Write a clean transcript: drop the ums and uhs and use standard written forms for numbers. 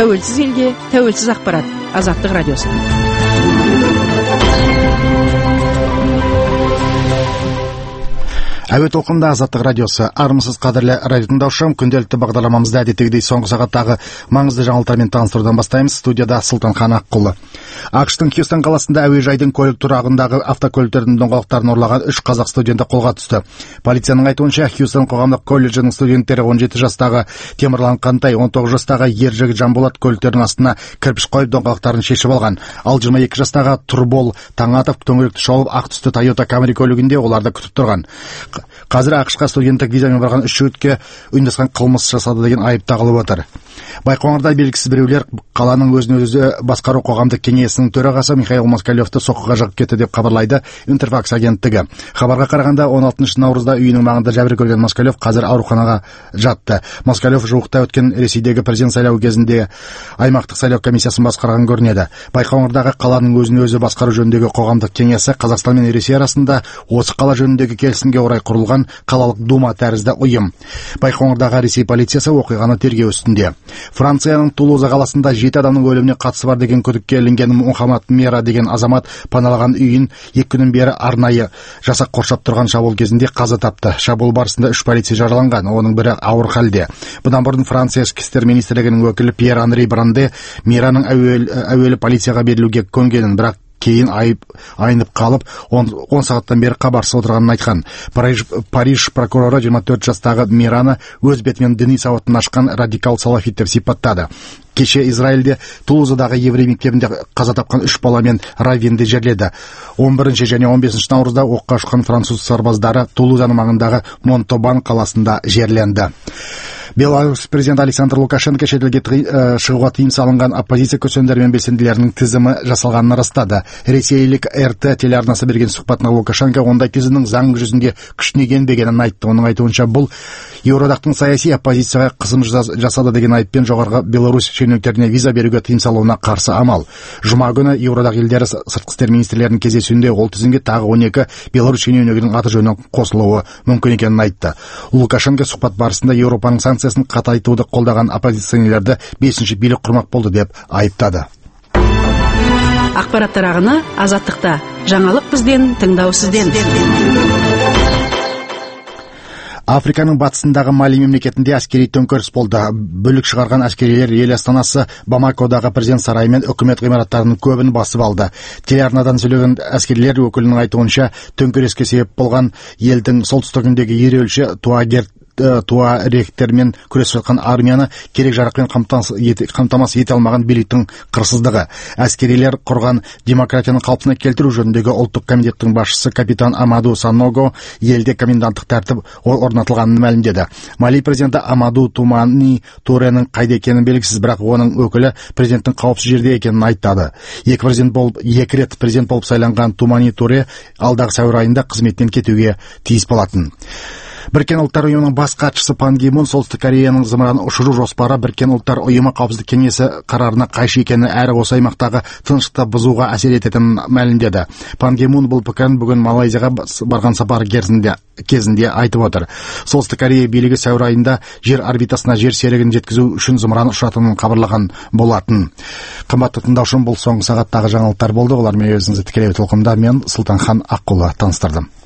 тәуелсіз елге тәуелсіз ақпарат. Азаттық радиосы. Әуе толқында Азаттық радиосы. Армысыз қадірлі радио тыңдаушым, күнделікті бағдарламамызда әдеттегідей соңғы сағаттағы маңызды жаңалықтармен таныстырудан бастаймыз. Студияда Сұлтанхан Аққұлы. ақш-тың Хьюстон қаласында әуежайдың көлік тұрағындағы автокөліктердің доңғалақтарын ұрлаған 3 қазақ студенті қолға түсті. Полицияның айтуынша, Хьюстон қоғамдық колледжінің студенттері 17 жастағы Темірлан Қантай, 19 жастағы Ержігіт Жанболат көліктердің астына кірпіш қойып доңғалақтарын шешіп алған. Ал 22 жастағы Тұрбол Таңатов дөңгелекті шолып ақ түсті Toyota Camry көлігінде оларды күтіп тұрған. Қазір ақш-қа студенттік визамен барған 3 жігітке ұйымдасқан қылмыс жасады деген айып тағылып отыр. Байқоңырда белгісіз біреулер қаланың өзін-өзі басқару қоғамдық кеңесінің төрағасы Михаил Москалевті соққыға жығып кетті деп хабарлайды Интерфакс агенттігі. Хабарға қарағанда 16 наурызда үйінің маңында жәбір көрген Москалев қазір ауруханаға жатты. Москалев жуықта өткен Ресейдегі президент сайлауы кезінде аймақтық сайлау комиссиясын басқарған көрінеді. Байқоңырдағы қаланың өзін-өзі басқару жөніндегі қоғамдық кеңесі Қазақстан мен Ресей арасында осы қала жөніндегі келісімге орай құрылған қалалық дума тәрізді ұйым. Байқоңырдағы Ресей полициясы оқиғаны тергеу үстінде. Францияның Тулуза қаласында 7 адамның өліміне қатысы бар деген күдікке ілінген Мухаммад Мера деген азамат паналаған үйін 2 күннен бері арнайы жасақ қоршап тұрған шабуыл кезінде қаза тапты. Шабуыл барысында 3 полицей жараланған, оның бірі ауыр халде. Бұдан бұрын Франция ішкі істер министрлігінің өкілі Пьер-Анри Бранде Мераның әуелі полицияға берілуге көнгенін, бірақ кейін айнып қалып 10 сағаттан бері хабарсыз отырғанын айтқан. Париж прокуроры 24 жастағы Мераны өз бетімен діни сауатын ашқан радикал салафит деп сипаттады. Кеше Израильде Тулузадағы еврей мектебінде қаза тапқан 3 бала мен раввинді жерледі. 11 және 15 наурызда оққа ұшқан француз сарбаздары Тулузаның маңындағы Монтобан қаласында жерленді. Беларусь президенті Александр Лукашенко шетелге шығуға тыйым салынған оппозиция көсемдері мен белсенділерінің тізімі жасалғанын растады. Ресейлік РТ телеарнасы берген сұхбатында Лукашенко ондай тізімнің заң жүзінде күшіне енбегенін айтты. Оның айтуынша бұл Еуроодақтың саяси оппозицияға қысым жасады деген айыппен жоғарғы Беларусь шенеуніктеріне виза беруге тыйым салуына қарсы амал. Жұма күні Еуроодақ елдері сыртқы істер министрлерінің кездесуінде ол тізімге тағы 12 Беларусь шенеунігінің аты жөні қосылуы мүмкін екенін айтты. Лукашенко сұхбат барысында Еуропаның санкциясын қатайтуды қолдаған оппозиционерлерді 5-ші билік құрмақ болды деп айыптады. Ақпараттар ағыны Азаттықта. Жаңалық бізден, тыңдау сізден. Африканың батысындағы Мали мемлекетінде әскери төңкеріс болды. Бүлік шығарған әскерилер ел астанасы Бамакодағы президент сарайы мен үкімет ғимараттарының көбін басып алды. Телеарнадан сөйлеген әскерилер өкілінің айтуынша, төңкеріске себеп болған елдің солтүстігіндегі ереуілші туарегтермен күресіп жатқан армияны керек жарақпен қамтамасыз ете алмаған биліктің қырсыздығы. Әскерилер құрған демократияны қалпына келтіру жөніндегі ұлттық комитеттің басшысы капитан Амаду Саного елде коменданттық тәртіп орнатылғанын мәлімдеді. Мали президенті Амаду Тумани Туренің қайда екені белгісіз, бірақ оның өкілі президенттің қауіпсіз жерде екенін айтады. Екі рет президент болып сайланған Тумани Туре алдағы сәуір айында қызметтен кетуге тиіс болатын. Біріккен ұлттар ұйымының бас хатшысы Пан Ги Мун солтүстік Кореяның зымыран ұшыру жоспары Біріккен ұлттар ұйымы қауіпсіздік кеңесі қарарына қайшы екені әрі осы аймақтағы тыныштықты бұзуға әсер ететінін мәлімдеді. Пан Ги Мун бұл пікірін бүгін Малайзияға барған сапары кезінде айтып отыр. Солтүстік Корея билігі сәуір айында жер орбитасына жер серігін жеткізу үшін зымыран ұшатынын хабарлаған болатын. Қымбатты тыңдаушым, бұл соңғы сағаттағы жаңалықтар болды. Олармен өзіңізді тікелей толқында мен Сұлтанхан Аққұлы таныстырдым.